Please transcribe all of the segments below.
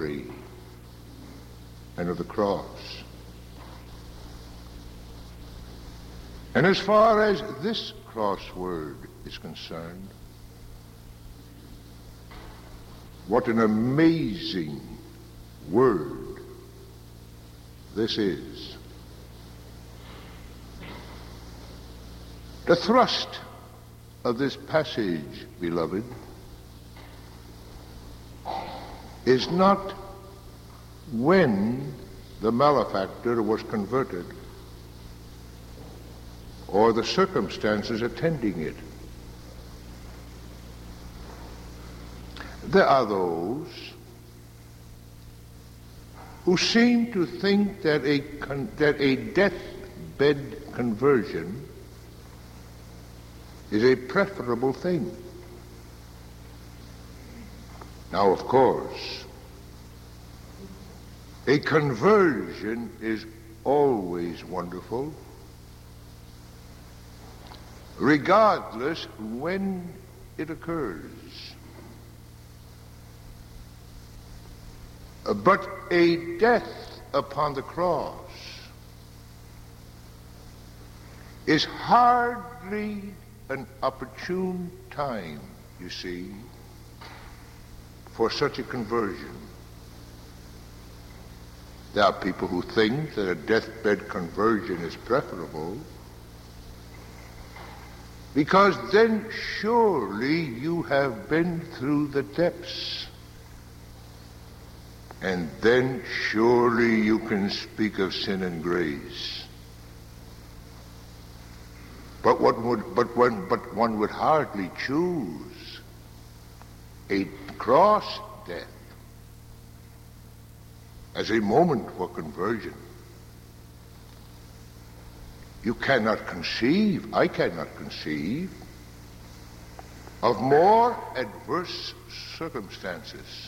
Calvary and of the cross. And as far as this crossword is concerned, what an amazing word this is. The thrust of this passage, beloved, is not when the malefactor was converted or the circumstances attending it. There are those who seem to think that a deathbed conversion is a preferable thing. Now, of course, a conversion is always wonderful, regardless when it occurs. But a death upon the cross is hardly an opportune time, you see, for such a conversion. There are people who think that a deathbed conversion is preferable because then surely you have been through the depths, and then surely you can speak of sin and grace. But one would hardly choose a cross death as a moment for conversion. You cannot conceive, I cannot conceive, of more adverse circumstances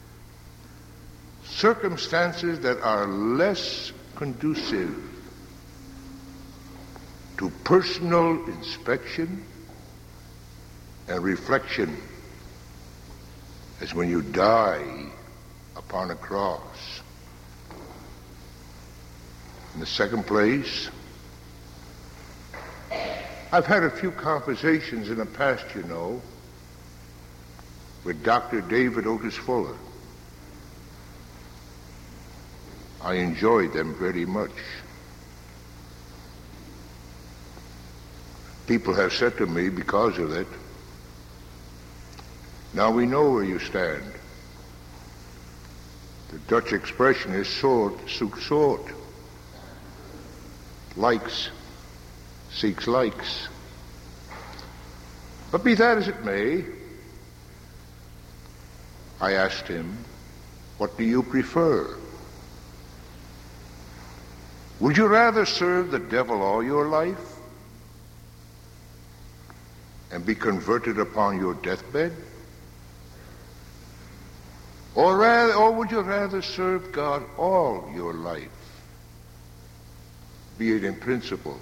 that are less conducive to personal inspection and reflection as when you die upon a cross. In the second place, I've had a few conversations in the past, you know, with Dr. David Otis Fuller. I enjoyed them very much. People have said to me because of it, now we know where you stand. The Dutch expression is soort, soek soort. Likes, seeks likes. But be that as it may, I asked him, what do you prefer? Would you rather serve the devil all your life and be converted upon your deathbed? Or would you rather serve God all your life, be it in principle?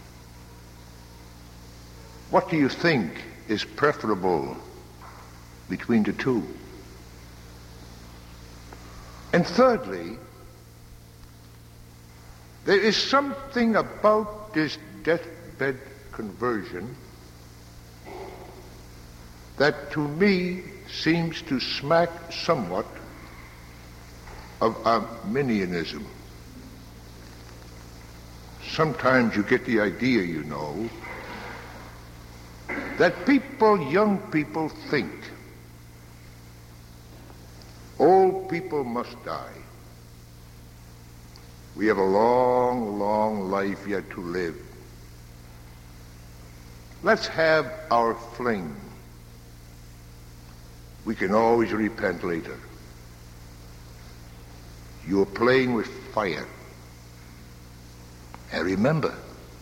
What do you think is preferable between the two? And thirdly, there is something about this deathbed conversion that to me seems to smack somewhat of Arminianism. Sometimes you get the idea, you know, that young people think old people must die. We have a long, long life yet to live. Let's have our fling. We can always repent later. You're playing with fire. And remember,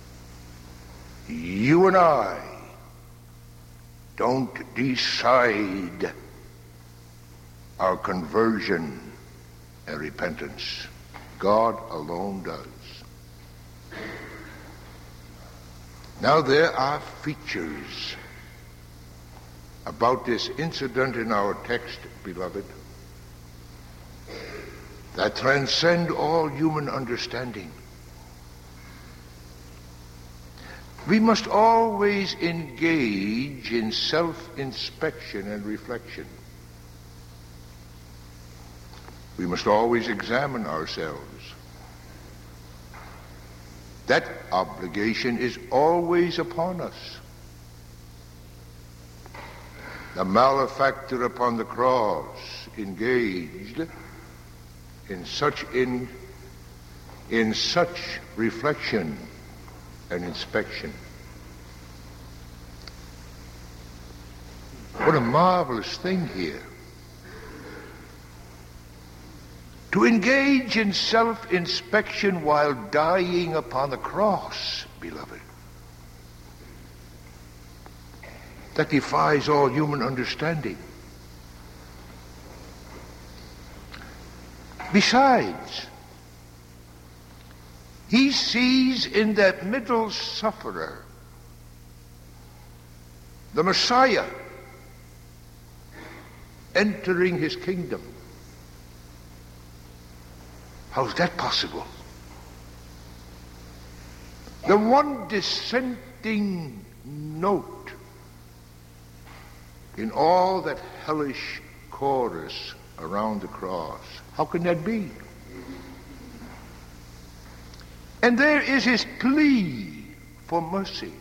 you and I don't decide our conversion and repentance. God alone does. Now there are features about this incident in our text, beloved, that transcend all human understanding. We must always engage in self-inspection and reflection. We must always examine ourselves. That obligation is always upon us. The malefactor upon the cross engaged in such reflection and inspection. What a marvelous thing here. To engage in self-inspection while dying upon the cross, beloved. That defies all human understanding. Besides, he sees in that middle sufferer the Messiah entering his kingdom. How's that possible? The one dissenting note in all that hellish chorus around the cross. How can that be? And there is his plea for mercy.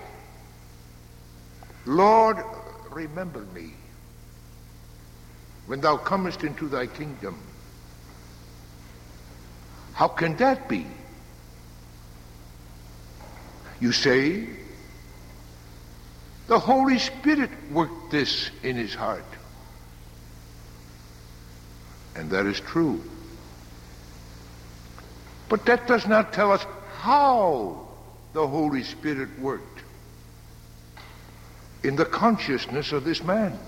Lord, remember me when thou comest into thy kingdom. How can that be? You say, the Holy Spirit worked this in his heart. And that is true. But that does not tell us how the Holy Spirit worked in the consciousness of this man.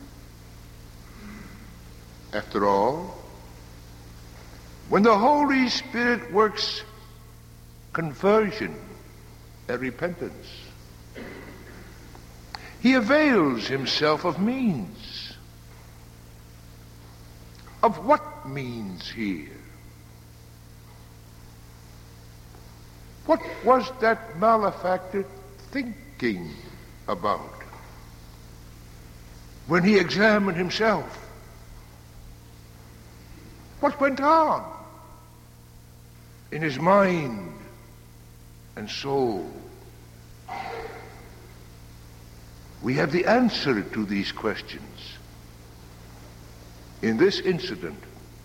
After all, when the Holy Spirit works conversion and repentance, he avails himself of means. Of what means here? What was that malefactor thinking about when he examined himself? What went on in his mind and soul? We have the answer to these questions in this incident,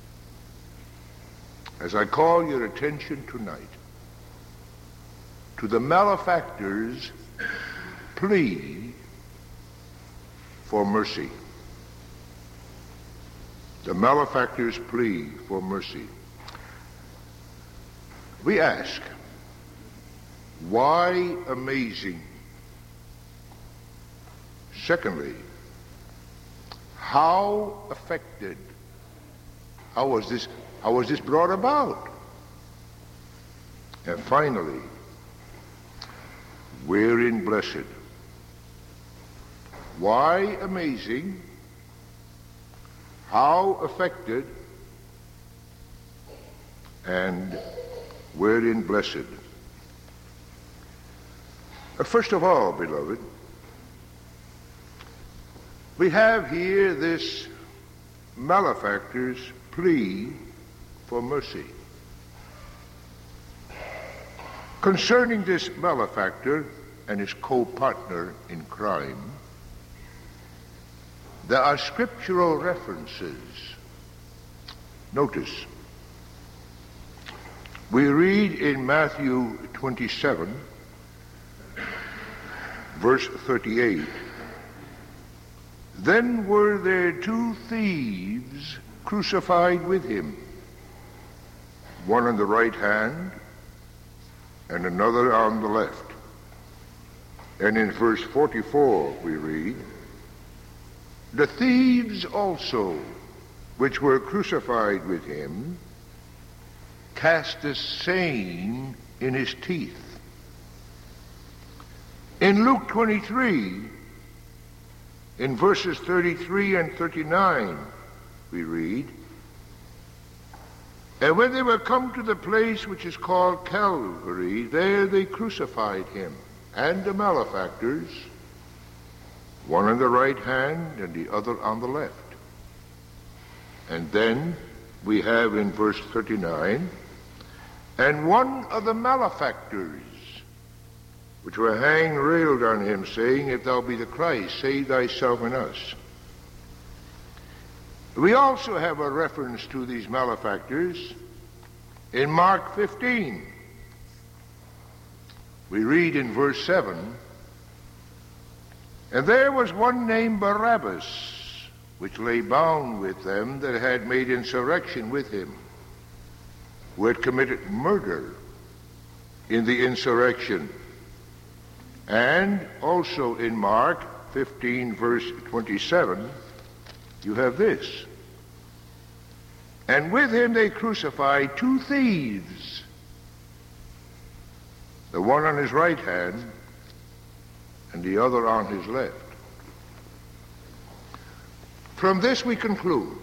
as I call your attention tonight to the malefactor's plea for mercy. The malefactor's plea for mercy. We ask, why amazing? Secondly, how affected? How was this brought about? And finally, wherein blessed? Why amazing? How affected? And wherein blessed? First of all, beloved, we have here this malefactor's plea for mercy. Concerning this malefactor and his co-partner in crime, there are scriptural references. Notice, we read in Matthew 27, verse 38, then were there two thieves crucified with him, one on the right hand and another on the left. And in verse 44 we read, the thieves also, which were crucified with him, cast the same in his teeth. In Luke 23, in verses 33 and 39, we read, And when they were come to the place which is called Calvary, there they crucified him and the malefactors, one on the right hand and the other on the left. And then we have in verse 39, and one of the malefactors, which were hanged, railed on him, saying, If thou be the Christ, save thyself and us. We also have a reference to these malefactors in Mark 15. We read in verse 7, And there was one named Barabbas, which lay bound with them that had made insurrection with him, who had committed murder in the insurrection. And also in Mark 15, verse 27, you have this. And with him they crucified two thieves, the one on his right hand and the other on his left. From this we conclude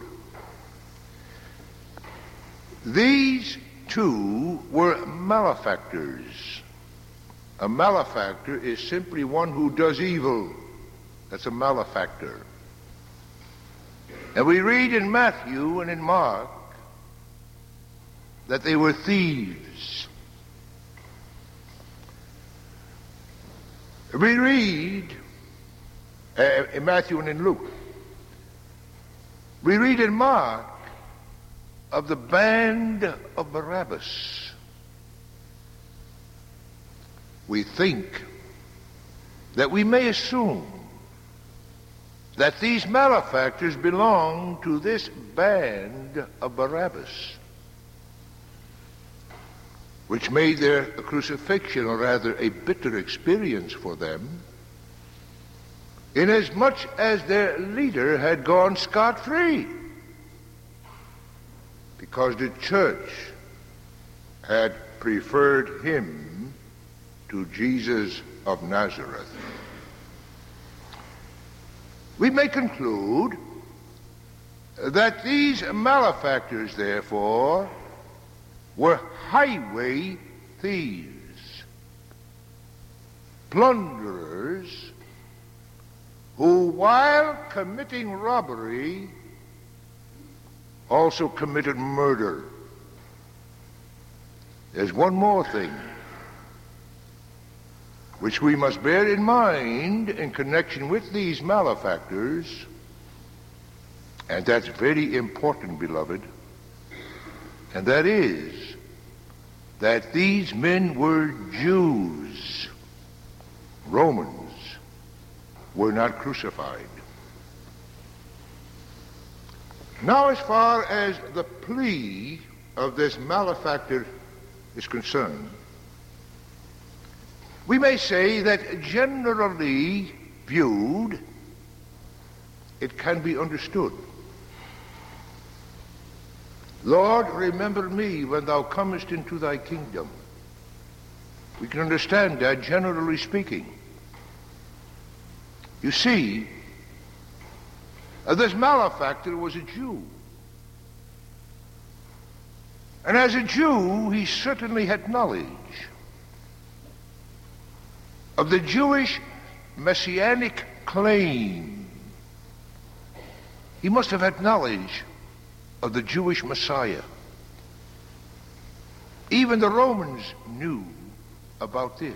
these two were malefactors. A malefactor is simply one who does evil. That's a malefactor. And we read in Matthew and in Mark that they were thieves. We read in Matthew and in Luke. We read in Mark of the band of Barabbas. We think that we may assume that these malefactors belong to this band of Barabbas, which made their crucifixion, or rather a bitter experience for them, inasmuch as their leader had gone scot-free, because the church had preferred him to Jesus of Nazareth. We may conclude that these malefactors, therefore, were highway thieves, plunderers, who, while committing robbery, also committed murder. There's one more thing which we must bear in mind in connection with these malefactors, and that's very important, beloved, and that is that these men were Jews. Romans were not crucified. Now, as far as the plea of this malefactor is concerned, we may say that generally viewed, it can be understood. Lord, remember me when thou comest into thy kingdom. We can understand that, generally speaking. You see, this malefactor was a Jew. And as a Jew, he certainly had knowledge of the Jewish messianic claim. He must have had knowledge of the Jewish Messiah. Even the Romans knew about this.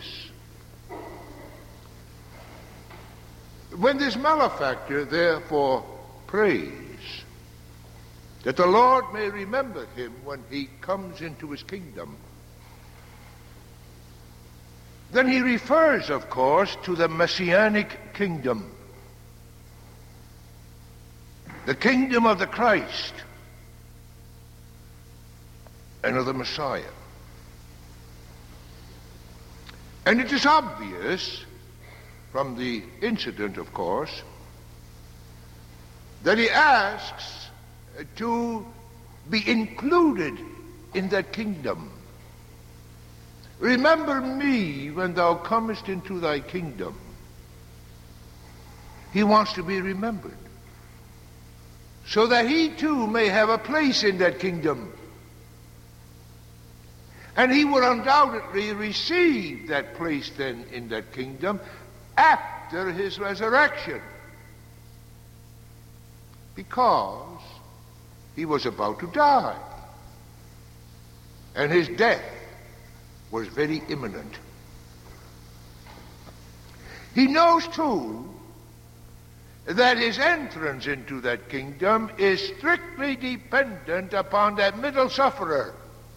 When this malefactor therefore prays that the Lord may remember him when he comes into his kingdom, then he refers, of course, to the messianic kingdom, the kingdom of the Christ and of the Messiah. And it is obvious from the incident, of course, that he asks to be included in that kingdom. Remember me when thou comest into thy kingdom. He wants to be remembered, so that he too may have a place in that kingdom And he would undoubtedly receive that place then in that kingdom after his resurrection, because he was about to die, and his death was very imminent. He knows, too, that his entrance into that kingdom is strictly dependent upon that middle sufferer,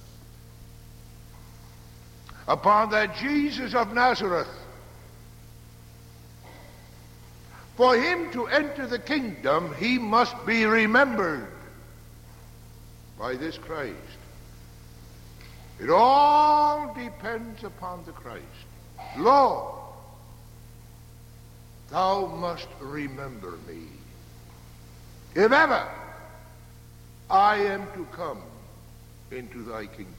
upon that Jesus of Nazareth. For him to enter the kingdom, he must be remembered by this Christ. It all depends upon the Christ. Lord, thou must remember me, if ever I am to come into thy kingdom.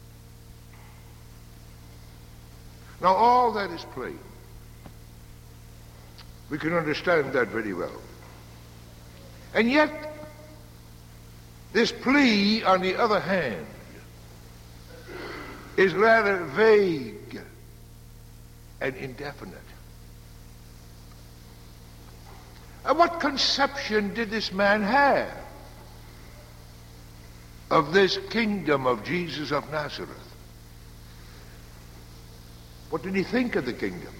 Now, all that is plain. We can understand that very well. And yet, this plea, on the other hand, is rather vague and indefinite. And what conception did this man have of this kingdom of Jesus of Nazareth? What did he think of the kingdom?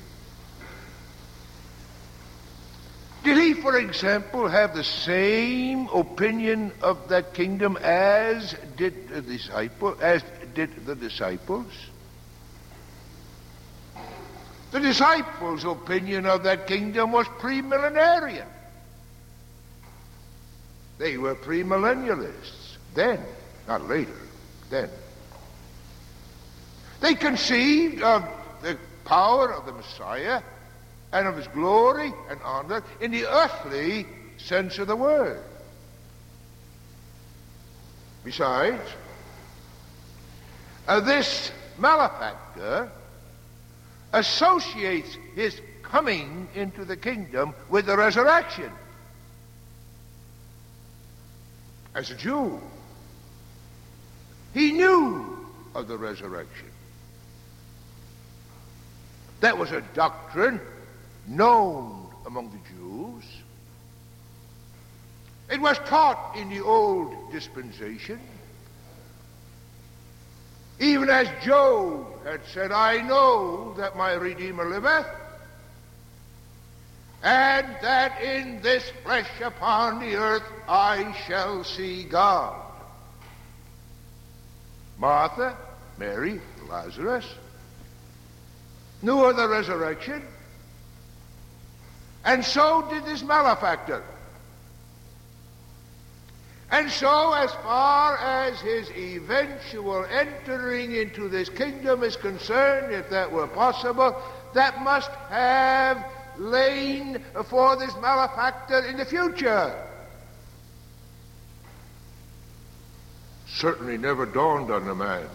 Did he, for example, have the same opinion of that kingdom as did the disciples? The disciples' opinion of that kingdom was premillenarian. They were premillennialists then, not later, then. They conceived of the power of the Messiah and of his glory and honor in the earthly sense of the word. Besides, this malefactor associates his coming into the kingdom with the resurrection. As a Jew, he knew of the resurrection. That was a doctrine known among the Jews. It was taught in the old dispensation. Even as Job had said, I know that my Redeemer liveth, and that in this flesh upon the earth I shall see God. Martha, Mary, Lazarus knew of the resurrection, and so did this malefactor. And so, as far as his eventual entering into this kingdom is concerned, if that were possible, that must have lain for this malefactor in the future. Certainly never dawned on the man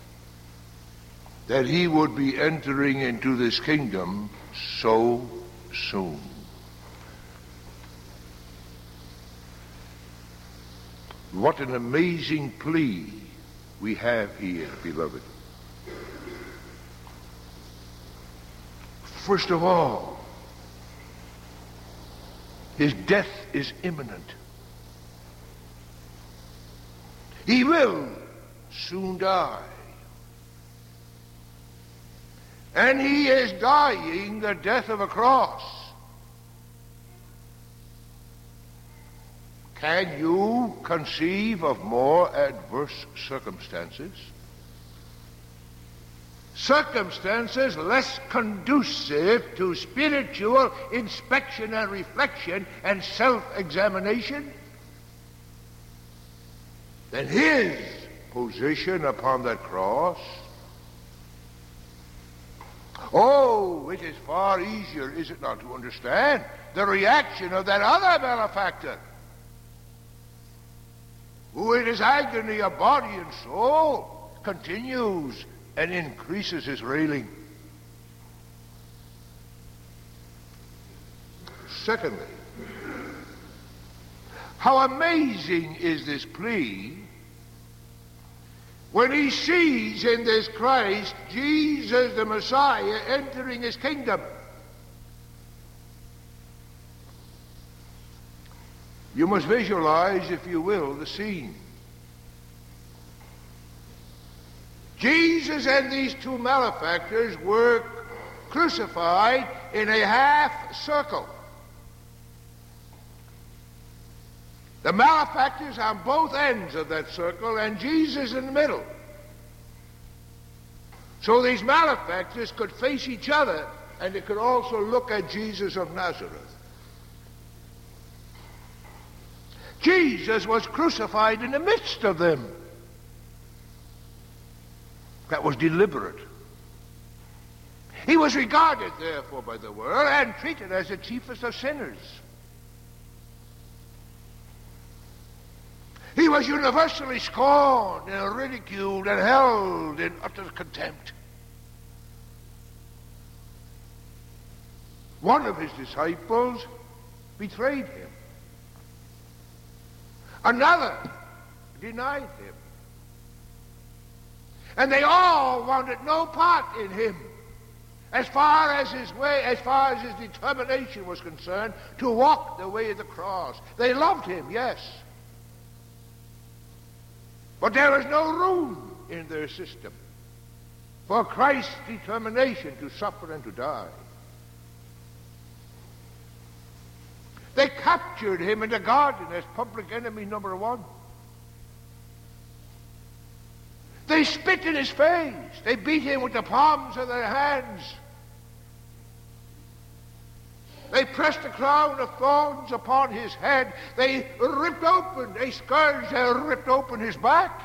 that he would be entering into this kingdom so soon. What an amazing plea we have here, beloved. First of all, his death is imminent. He will soon die. And he is dying the death of a cross. Can you conceive of more adverse circumstances? Circumstances less conducive to spiritual inspection and reflection and self-examination than his position upon that cross. Oh, it is far easier, is it not, to understand the reaction of that other malefactor, who in his agony of body and soul continues and increases his railing. Secondly, how amazing is this plea when he sees in this Christ, Jesus the Messiah, entering his kingdom. You must visualize, if you will, the scene. Jesus and these two malefactors were crucified in a half circle. The malefactors on both ends of that circle and Jesus in the middle. So these malefactors could face each other and they could also look at Jesus of Nazareth. Jesus was crucified in the midst of them. That was deliberate. He was regarded, therefore, by the world and treated as the chiefest of sinners. He was universally scorned and ridiculed and held in utter contempt. One of his disciples betrayed him. Another denied him. And they all wanted no part in him as far as his determination was concerned to walk the way of the cross. They loved him, yes. But there was no room in their system for Christ's determination to suffer and to die. They captured him in the garden as public enemy number one. They spit in his face. They beat him with the palms of their hands. They pressed a crown of thorns upon his head. They ripped open his back.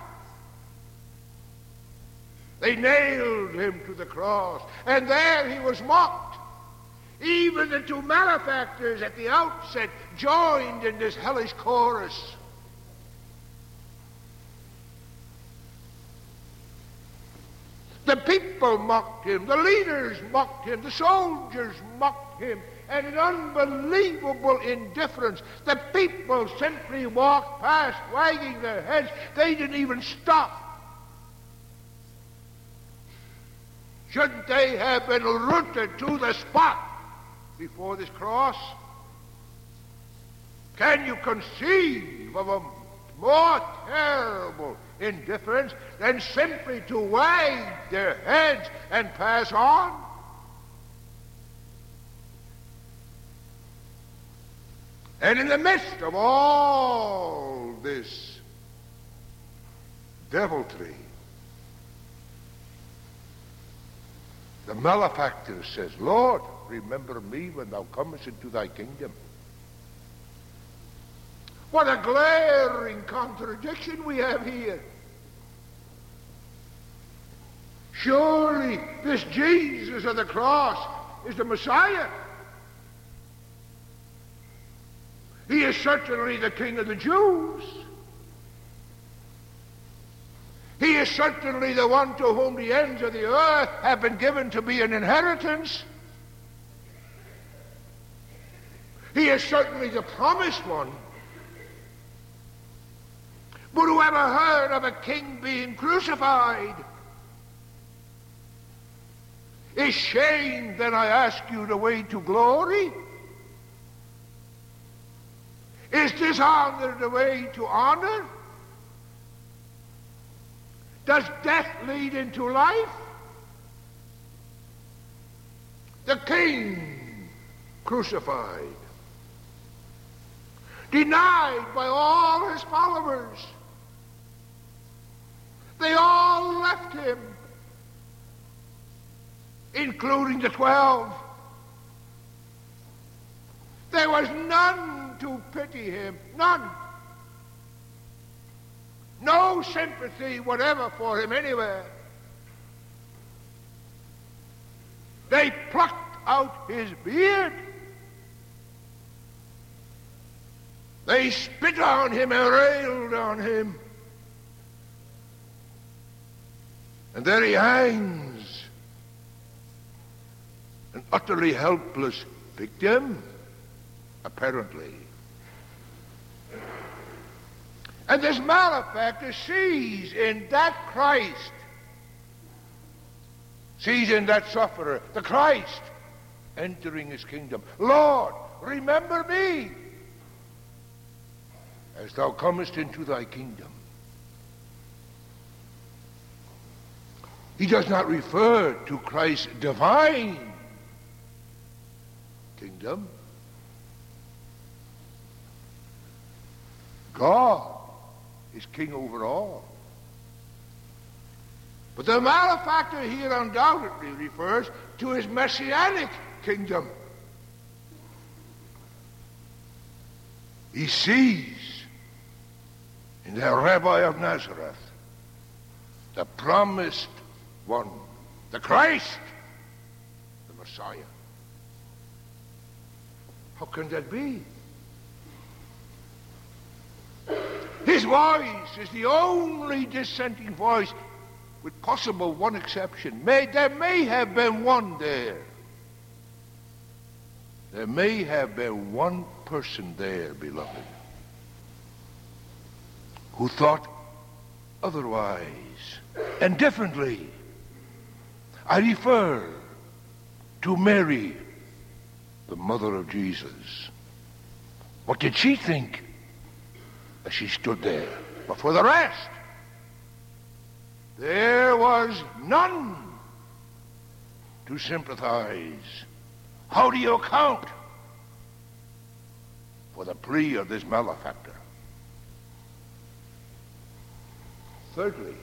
They nailed him to the cross. And there he was mocked. Even the two malefactors at the outset joined in this hellish chorus. The people mocked him, the leaders mocked him, the soldiers mocked him, and in unbelievable indifference, the people simply walked past, wagging their heads. They didn't even stop. Shouldn't they have been rooted to the spot before this cross? Can you conceive of a more terrible indifference than simply to wag their heads and pass on? And in the midst of all this deviltry, the malefactor says, Lord, remember me when thou comest into thy kingdom. What a glaring contradiction we have here. Surely this Jesus of the cross is the Messiah. He is certainly the King of the Jews. He is certainly the one to whom the ends of the earth have been given to be an inheritance. He is certainly the promised one. But whoever heard of a king being crucified? Is shame, then I ask you, the way to glory? Is dishonor the way to honor? Does death lead into life? The king crucified, denied by all his followers. They all left him, including the 12. There was none to pity him, none. No sympathy whatever for him anywhere. They plucked out his beard. They spit on him and railed on him. And there he hangs, an utterly helpless victim, apparently. And this malefactor sees in that Christ, sees in that sufferer, the Christ, entering his kingdom. Lord, remember me as thou comest into thy kingdom. He does not refer to Christ's divine kingdom. God is king over all. But the malefactor here undoubtedly refers to his messianic kingdom. He sees in the Rabbi of Nazareth the promised one, the Christ, the Messiah. How can that be? His voice is the only dissenting voice, with possible one exception. There may have been one there. There may have been one person there, beloved, who thought otherwise and differently. I refer to Mary, the mother of Jesus. What did she think as she stood there? But for the rest, there was none to sympathize. How do you account for the plea of this malefactor? Thirdly,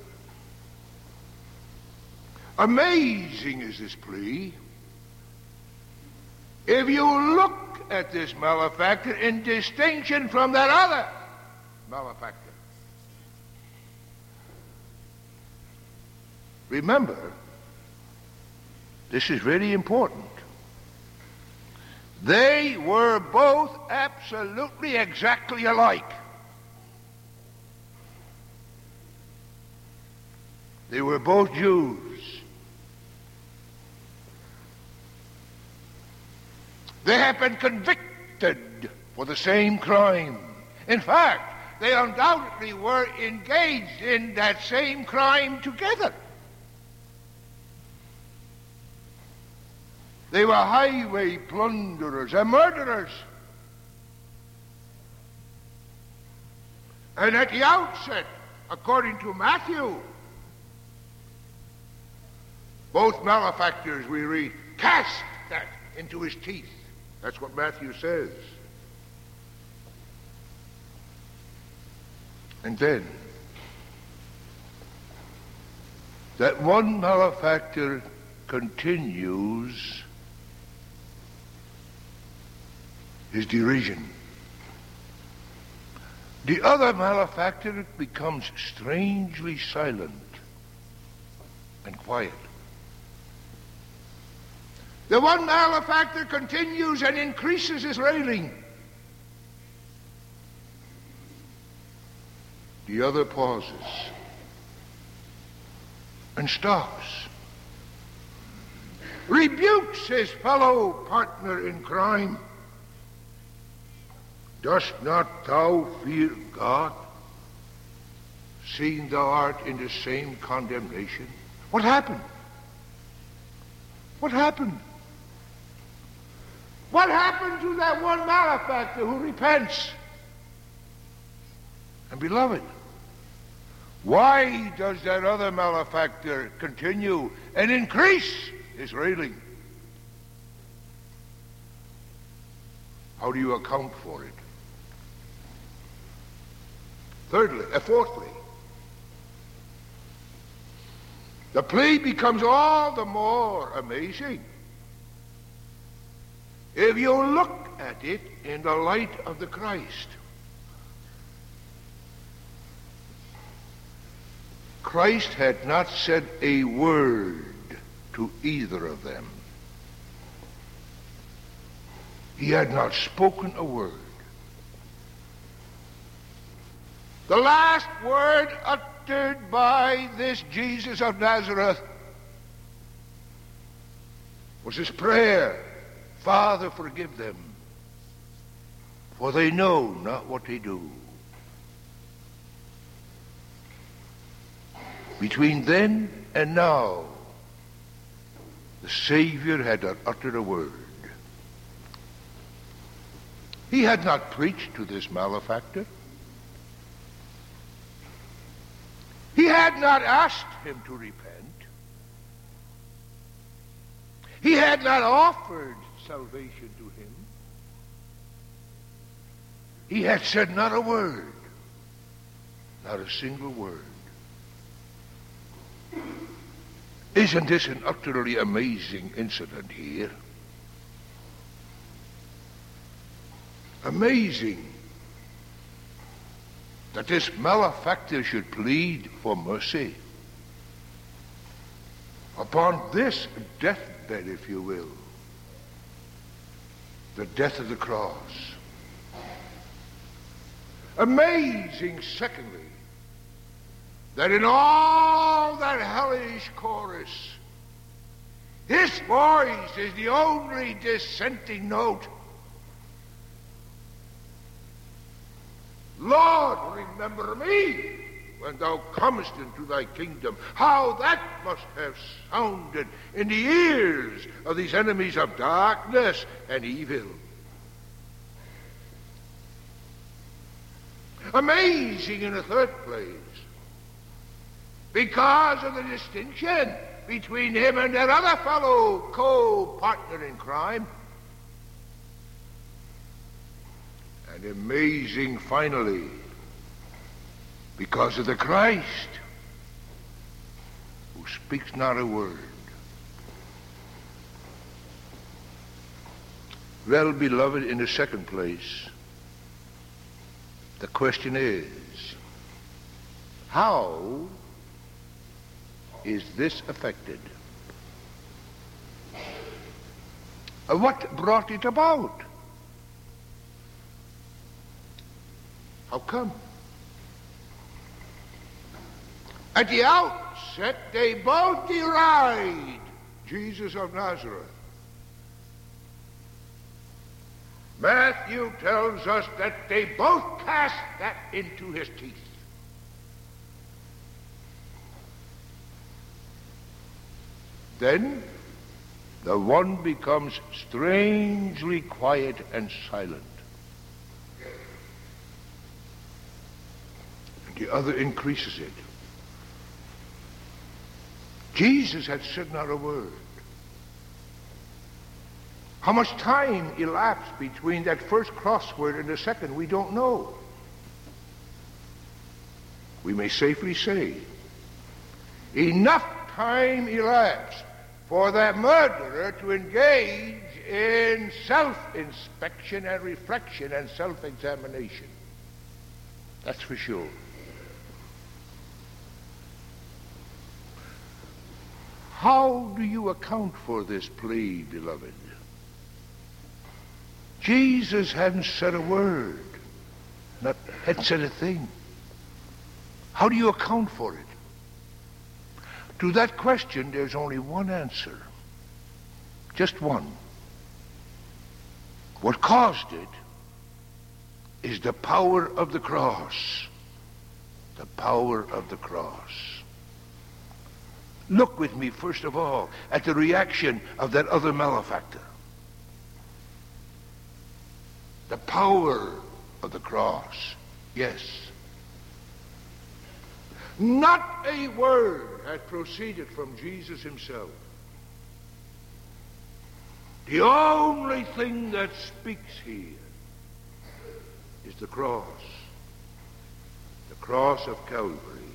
amazing is this plea if you look at this malefactor in distinction from that other malefactor. Remember, this is very important. They were both absolutely exactly alike. They were both Jews. They had been convicted for the same crime. In fact, they undoubtedly were engaged in that same crime together. They were highway plunderers and murderers. And at the outset, according to Matthew, both malefactors, we read, cast that into his teeth. That's what Matthew says. And then, that one malefactor continues his derision. The other malefactor becomes strangely silent and quiet. The one malefactor continues and increases his railing. The other pauses and stops, rebukes his fellow partner in crime. Dost not thou fear God, seeing thou art in the same condemnation? What happened? What happened? What happened to that one malefactor who repents? And beloved, why does that other malefactor continue and increase his railing? How do you account for it? Fourthly, the plea becomes all the more amazing if you look at it in the light of the Christ. Christ had not said a word to either of them. He had not spoken a word. The last word uttered by this Jesus of Nazareth was his prayer, Father, forgive them, for they know not what they do. Between then and now, the Savior had not uttered a word. He had not preached to this malefactor. He had not asked him to repent. He had not offered salvation to him. He had said not a word, not a single word. Isn't this an utterly amazing incident here? Amazing that this malefactor should plead for mercy upon this deathbed, if you will, the death of the cross. Amazing, secondly, that in all that hellish chorus, his voice is the only dissenting note. Lord, remember me when thou comest into thy kingdom. How that must have sounded in the ears of these enemies of darkness and evil. Amazing in the third place, because of the distinction between him and that other fellow, co-partner in crime. And amazing, finally, because of the Christ, who speaks not a word. Well, beloved, in the second place, the question is, how is this affected? What brought it about? How come? At the outset, they both deride Jesus of Nazareth. Matthew tells us that they both cast that into his teeth. Then the one becomes strangely quiet and silent. And the other increases it. Jesus had said not a word. How much time elapsed between that first crossword and the second, we don't know. We may safely say, enough time elapsed for that murderer to engage in self-inspection and reflection and self-examination. That's for sure. How do you account for this plea, beloved? Jesus hadn't said a word, hadn't said a thing. How do you account for it? To that question, there's only one answer. Just one. What caused it is the power of the cross. The power of the cross. Look with me, first of all, at the reaction of that other malefactor. The power of the cross. Yes. Not a word had proceeded from Jesus himself. The only thing that speaks here is the cross. The cross of Calvary.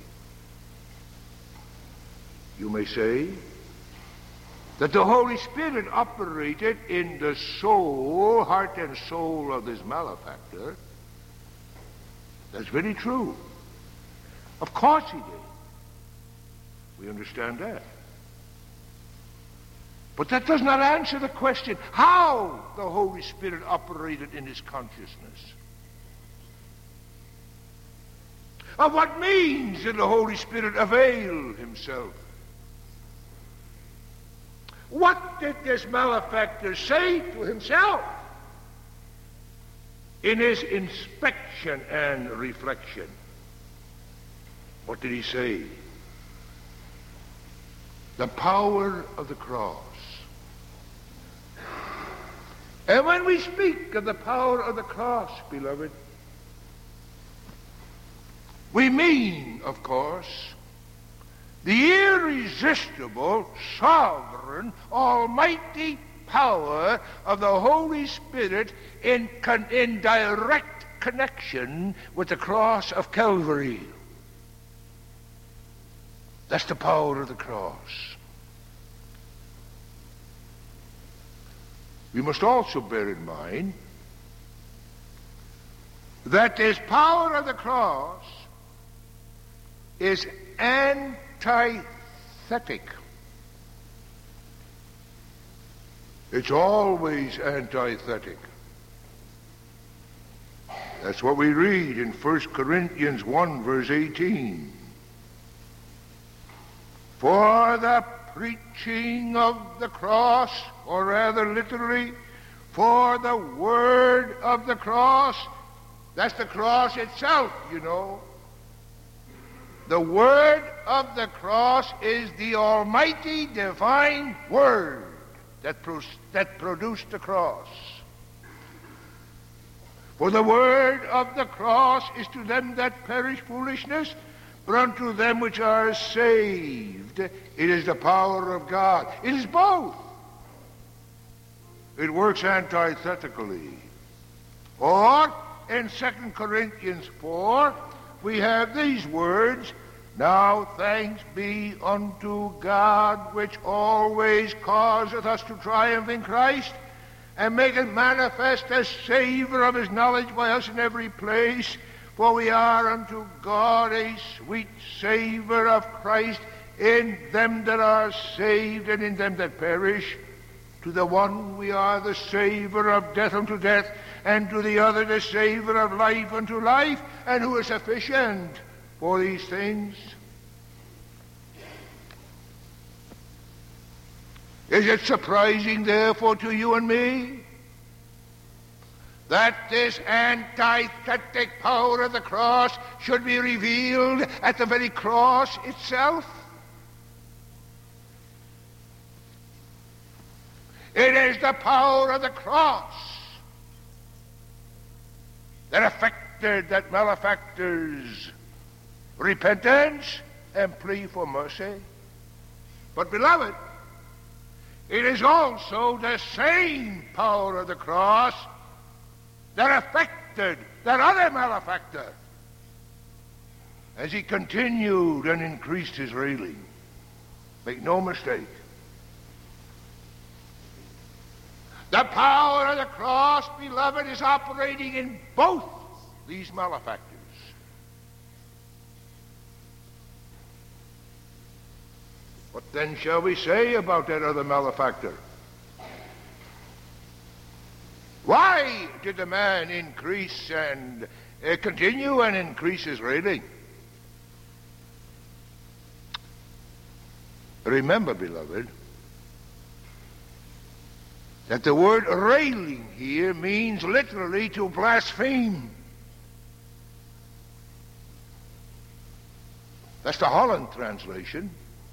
You may say that the Holy Spirit operated in the soul, heart and soul of this malefactor. That's very true. Of course he did. We understand that. But that does not answer the question how the Holy Spirit operated in his consciousness. Of what means did the Holy Spirit avail himself? What did this malefactor say to himself in his inspection and reflection? What did he say? The power of the cross. And when we speak of the power of the cross, beloved, we mean, of course, the irresistible, sovereign, almighty power of the Holy Spirit in direct connection with the cross of Calvary. That's the power of the cross. We must also bear in mind that this power of the cross is antithetic. It's always antithetic. That's what we read in 1 Corinthians 1 verse 18. For the preaching of the cross, or rather literally, for the word of the cross, that's the cross itself, you know. The word of the cross is the almighty divine word that produced the cross. For the word of the cross is to them that perish foolishness, but unto them which are saved it is the power of God. It is both. It works antithetically. Or in 2 Corinthians 4, we have these words, Now thanks be unto God, which always causeth us to triumph in Christ, and maketh manifest a savour of his knowledge by us in every place. For we are unto God a sweet savour of Christ in them that are saved and in them that perish. To the one we are the savour of death unto death, and to the other the savour of life unto life. And who is sufficient for these things? Is it surprising, therefore, to you and me that this antithetic power of the cross should be revealed at the very cross itself? It is the power of the cross that affected that malefactor's repentance and plea for mercy. But, beloved, it is also the same power of the cross that affected that other malefactor as he continued and increased his railing. Make no mistake. The power of the cross, beloved, is operating in both these malefactors. What then shall we say about that other malefactor? Why did the man increase and continue and increase his railing? Remember, beloved, that the word railing here means literally to blaspheme. That's the Holland translation.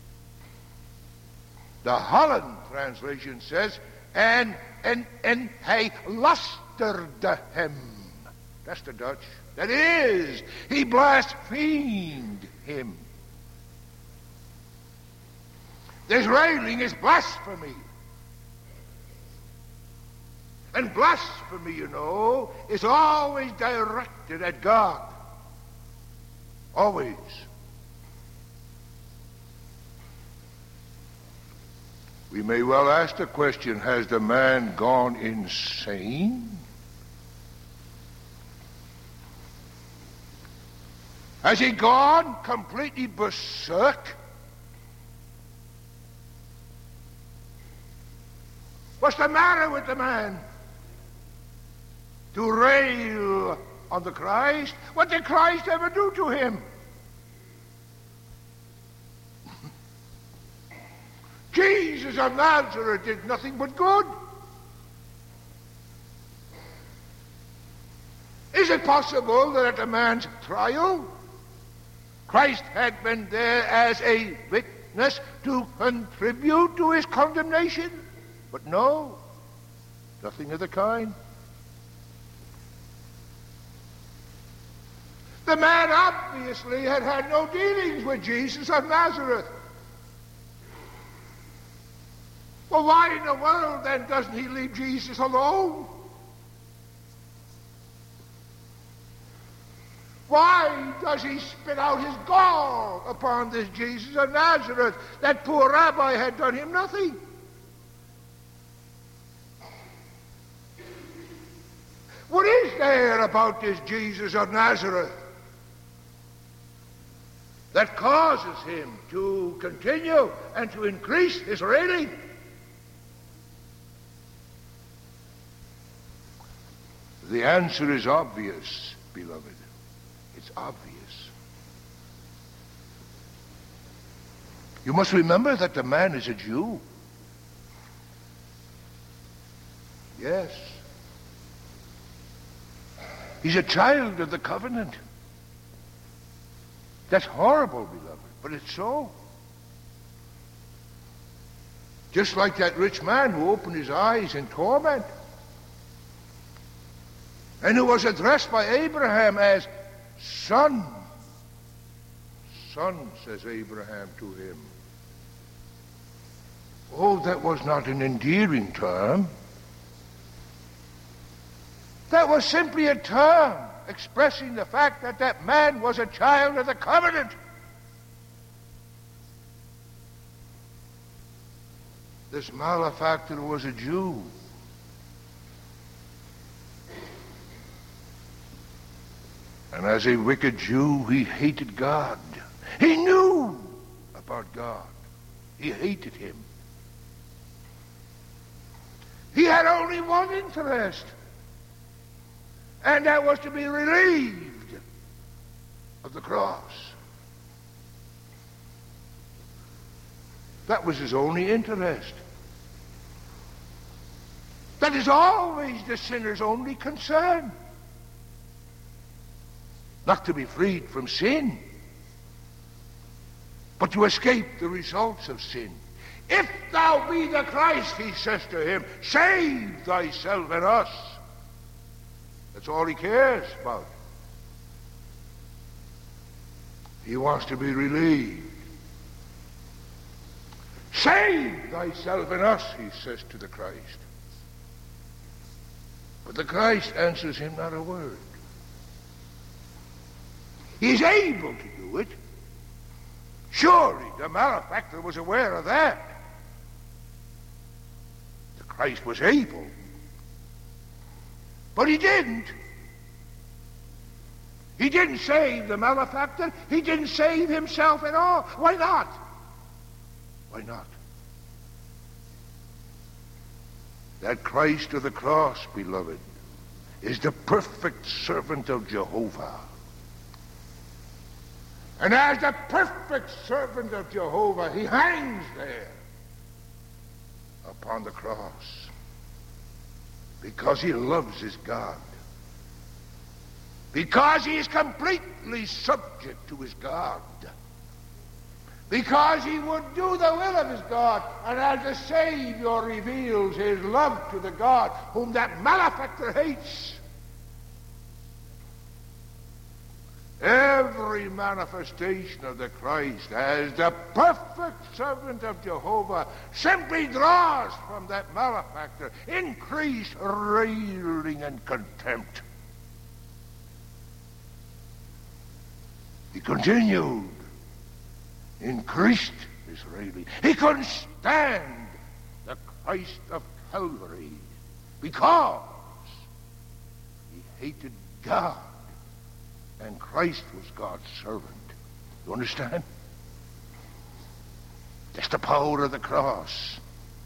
The Holland translation says, and hij lasterde hem. That's the Dutch. That is, he blasphemed him. This railing is blasphemy. And blasphemy, you know, is always directed at God. Always. We may well ask the question, has the man gone insane? Has he gone completely berserk? What's the matter with the man? To rail on the Christ? What did Christ ever do to him? Jesus of Nazareth did nothing but good. Is it possible that at a man's trial, Christ had been there as a witness to contribute to his condemnation? But no, nothing of the kind. The man obviously had had no dealings with Jesus of Nazareth. Well, why in the world then doesn't he leave Jesus alone? Why does he spit out his gall upon this Jesus of Nazareth? That poor rabbi had done him nothing. What is there about this Jesus of Nazareth that causes him to continue and to increase his railing? The answer is obvious, beloved. It's obvious. You must remember that the man is a Jew. Yes. He's a child of the covenant. That's horrible, beloved, but it's so. Just like that rich man who opened his eyes in torment and who was addressed by Abraham as son. Son, says Abraham to him. Oh, that was not an endearing term. That was simply a term expressing the fact that that man was a child of the covenant. This malefactor was a Jew. And as a wicked Jew, he hated God. He knew about God. He hated him. He had only one interest, and that was to be relieved of the cross. That was his only interest. That is always the sinner's only concern. Not to be freed from sin, but to escape the results of sin. If thou be the Christ, he says to him, save thyself and us. That's all he cares about. He wants to be relieved. Save thyself and us, he says to the Christ. But the Christ answers him not a word. He's able to do it. Surely the malefactor was aware of that. The Christ was able. But he didn't. He didn't save the malefactor. He didn't save himself at all. Why not? Why not? That Christ of the cross, beloved, is the perfect servant of Jehovah. And as the perfect servant of Jehovah, he hangs there upon the cross because he loves his God. Because he is completely subject to his God. Because he would do the will of his God. And as the Savior reveals his love to the God whom that malefactor hates, every manifestation of the Christ as the perfect servant of Jehovah simply draws from that malefactor increased railing and contempt. He continued, increased his railing. He couldn't stand the Christ of Calvary because he hated God. And Christ was God's servant. You understand? That's the power of the cross.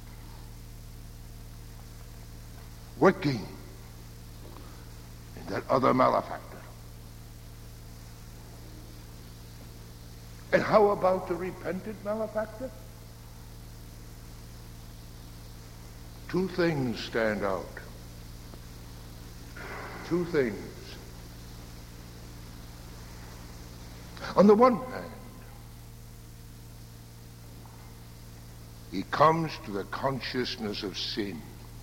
Working in that other malefactor. And how about the repentant malefactor? Two things stand out. Two things. On the one hand, he comes to the consciousness of sin.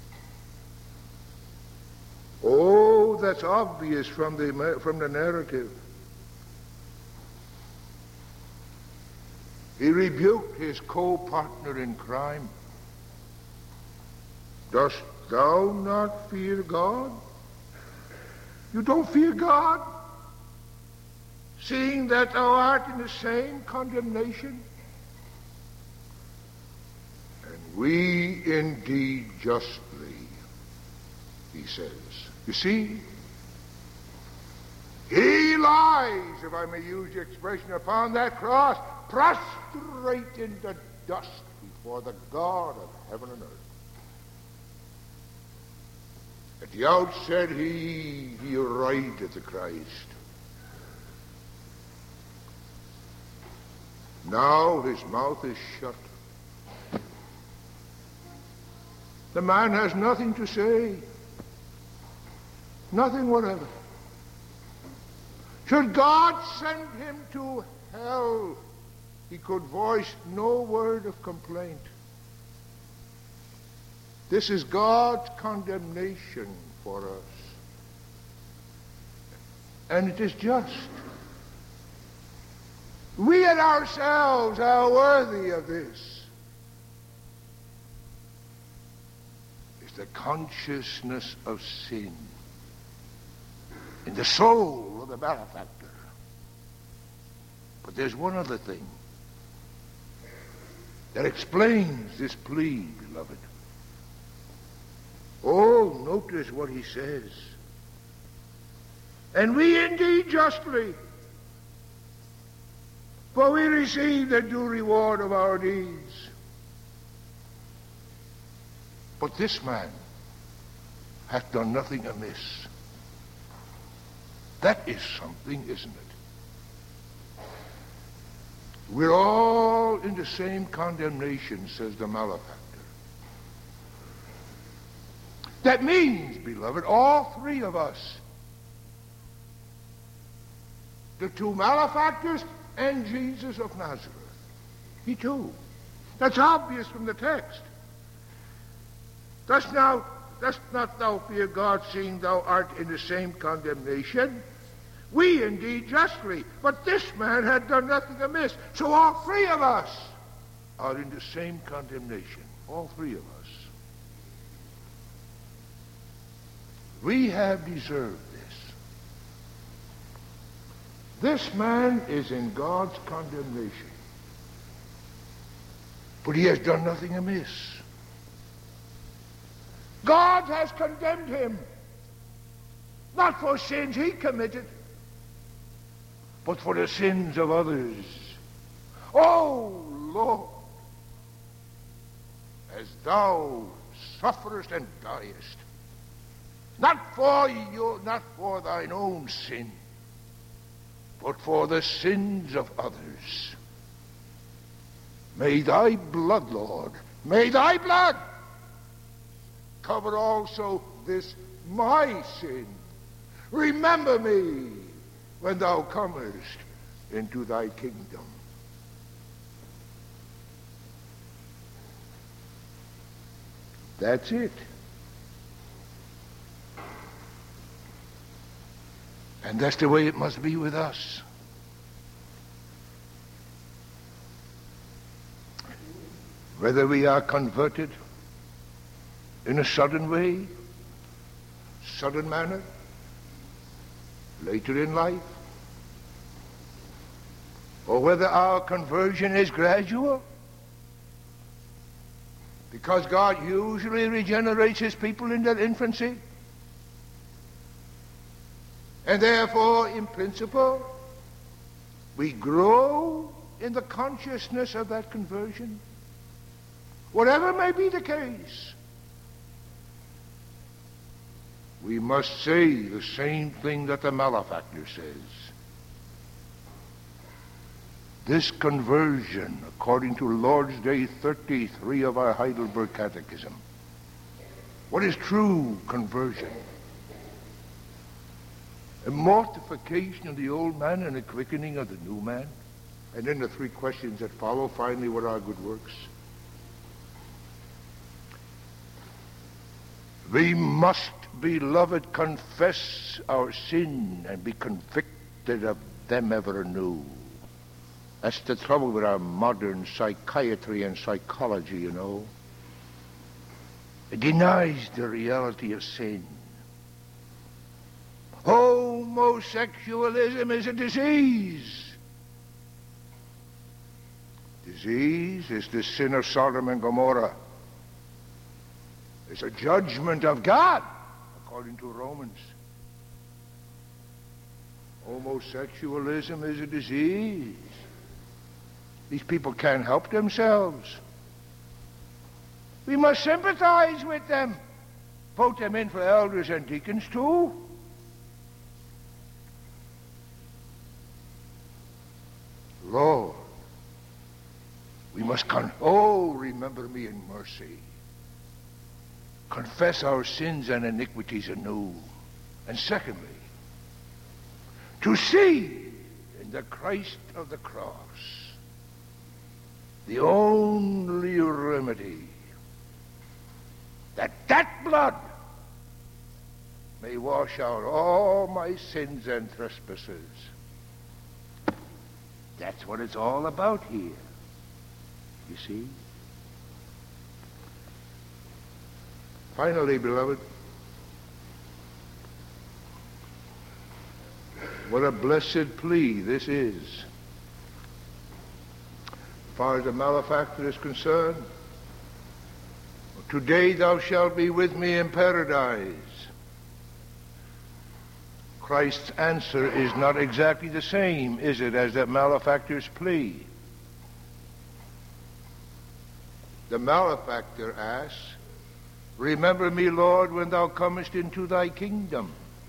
Oh, that's obvious from the narrative. He rebuked his co-partner in crime. Dost thou not fear God? You don't fear God? Seeing that thou art in the same condemnation? And we indeed justly, he says. You see, he lies, if I may use the expression, upon that cross, prostrate in the dust before the God of heaven and earth. At the outset, he arrived at the Christ. Now his mouth is shut. The man has nothing to say. Nothing whatever. Should God send him to hell, he could voice no word of complaint. This is God's condemnation for us. And it is just. We in ourselves are worthy of this. It's the consciousness of sin in the soul of the malefactor. But there's one other thing that explains this plea, beloved. Oh, notice what he says. And we indeed justly, for we receive the due reward of our deeds. But this man hath done nothing amiss. That is something, isn't it? We're all in the same condemnation, says the malefactor. That means, beloved, all three of us, the two malefactors and Jesus of Nazareth, he too. That's obvious from the text. Dost not thou fear God, seeing thou art in the same condemnation? We indeed justly, but this man had done nothing amiss. So all three of us are in the same condemnation. All three of us. We have deserved this. This man is in God's condemnation. But he has done nothing amiss. God has condemned him, not for sins he committed, but for the sins of others. Oh, Lord, as thou sufferest and diest, not for thine own sin, but for the sins of others. May thy blood, Lord, may thy blood cover also this my sin. Remember me when thou comest into thy kingdom. That's it. And that's the way it must be with us. Whether we are converted in a sudden way, sudden manner, later in life, or whether our conversion is gradual, because God usually regenerates his people in their infancy, and therefore, in principle, we grow in the consciousness of that conversion. Whatever may be the case, we must say the same thing that the malefactor says. This conversion, according to Lord's Day 33 of our Heidelberg Catechism, what is true conversion? A mortification of the old man and a quickening of the new man. And then the three questions that follow, finally, what are good works? We must, beloved, confess our sin and be convicted of them ever anew. That's the trouble with our modern psychiatry and psychology, you know. It denies the reality of sin. Homosexualism is a disease. Disease is the sin of Sodom and Gomorrah. It's a judgment of God, according to Romans. Homosexualism is a disease. These people can't help themselves. We must sympathize with them. Vote them in for elders and deacons too. Lord, we must remember me in mercy. Confess our sins and iniquities anew. And secondly, to see in the Christ of the cross the only remedy, that blood may wash out all my sins and trespasses. That's what it's all about here, you see. Finally, beloved, what a blessed plea this is. As far as the malefactor is concerned, today thou shalt be with me in paradise. Christ's answer is not exactly the same, is it, as that malefactor's plea? The malefactor asks, remember me, Lord, when thou comest into thy kingdom.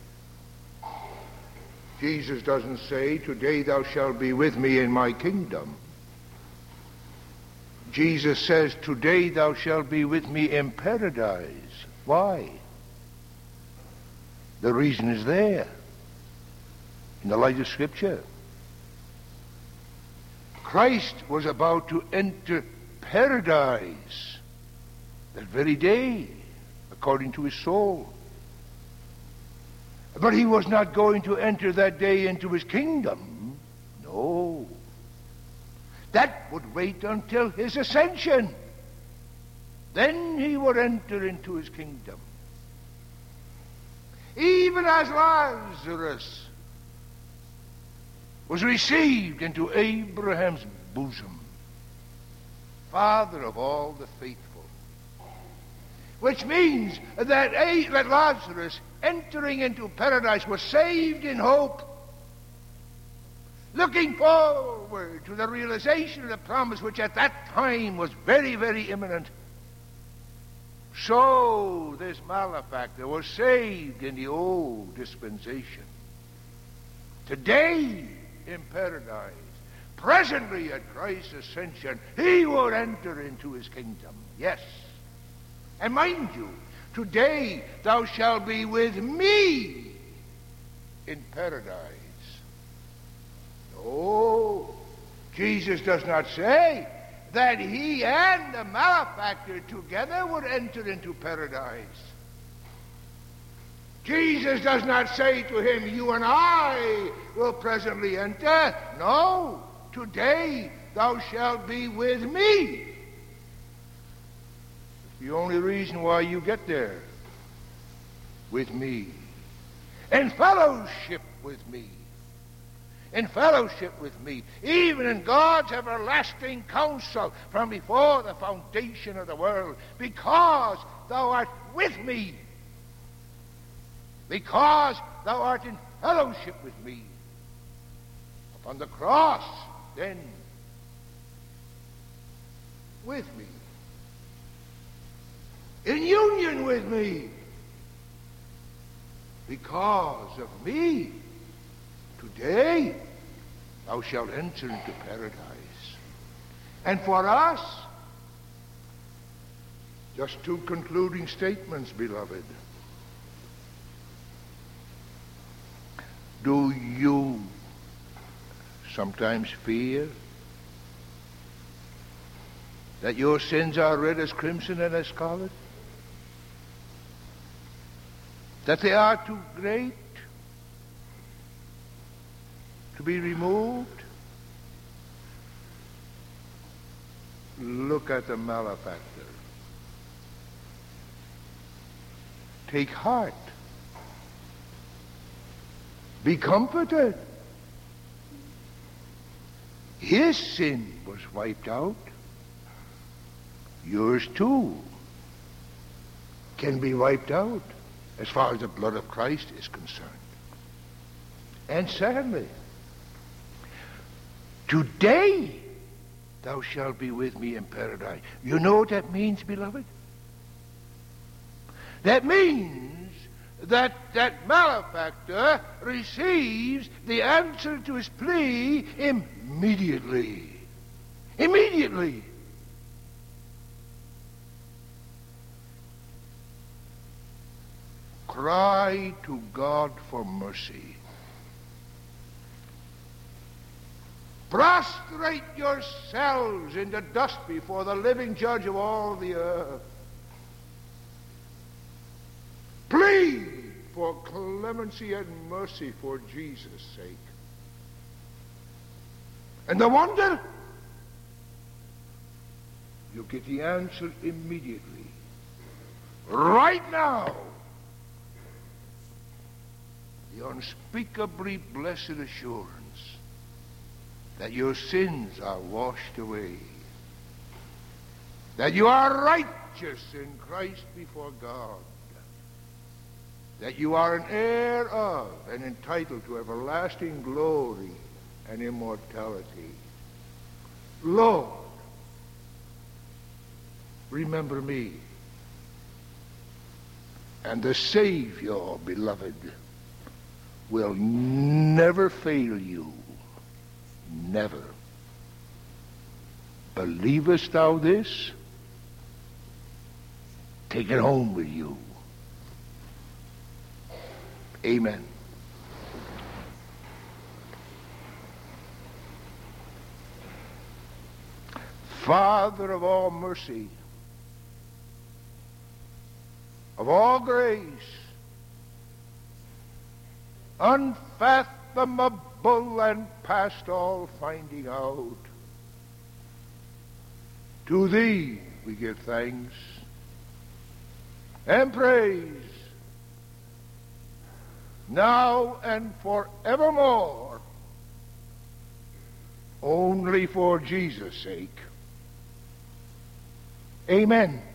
Jesus doesn't say, today thou shalt be with me in my kingdom. Jesus says, today thou shalt be with me in paradise. Why? The reason is there, in the light of Scripture. Christ was about to enter paradise that very day, according to his soul. But he was not going to enter that day into his kingdom. No. That would wait until his ascension. Then he would enter into his kingdom. Even as Lazarus was received into Abraham's bosom, father of all the faithful. Which means that Lazarus, entering into paradise, was saved in hope, looking forward to the realization of the promise which at that time was very, very imminent. So this malefactor was saved in the old dispensation. Today, in paradise, presently at Christ's ascension, he would enter into his kingdom. Yes. And mind you, today thou shalt be with me in paradise. No, Jesus does not say that he and the malefactor together would enter into paradise. Jesus does not say to him, you and I will presently enter. No, today thou shalt be with me. It's the only reason why you get there. With me. In fellowship with me. In fellowship with me, even in God's everlasting counsel from before the foundation of the world, because thou art with me, because thou art in fellowship with me. Upon the cross, then, with me, in union with me, because of me, today thou shalt enter into paradise. And for us, just two concluding statements, beloved. Do you sometimes fear that your sins are red as crimson and as scarlet? that they are too great to be removed? Look at the malefactor. Take heart. Be comforted. His sin was wiped out. Yours too can be wiped out as far as the blood of Christ is concerned. And secondly, today thou shalt be with me in paradise. You know what that means, beloved? That means that malefactor receives the answer to his plea immediately. Immediately. Cry to God for mercy. Prostrate yourselves in the dust before the living judge of all the earth. Plead for clemency and mercy for Jesus' sake. And the wonder, you get the answer immediately. Right now. The unspeakably blessed assurance that your sins are washed away, that you are righteous in Christ before God, that you are an heir of and entitled to everlasting glory and immortality. Lord, remember me. And the Savior, beloved, will never fail you. Never. Believest thou this? Take it home with you. Amen. Father of all mercy, of all grace, unfathomable and past all finding out, to thee we give thanks and praise, now and forevermore, only for Jesus' sake. Amen.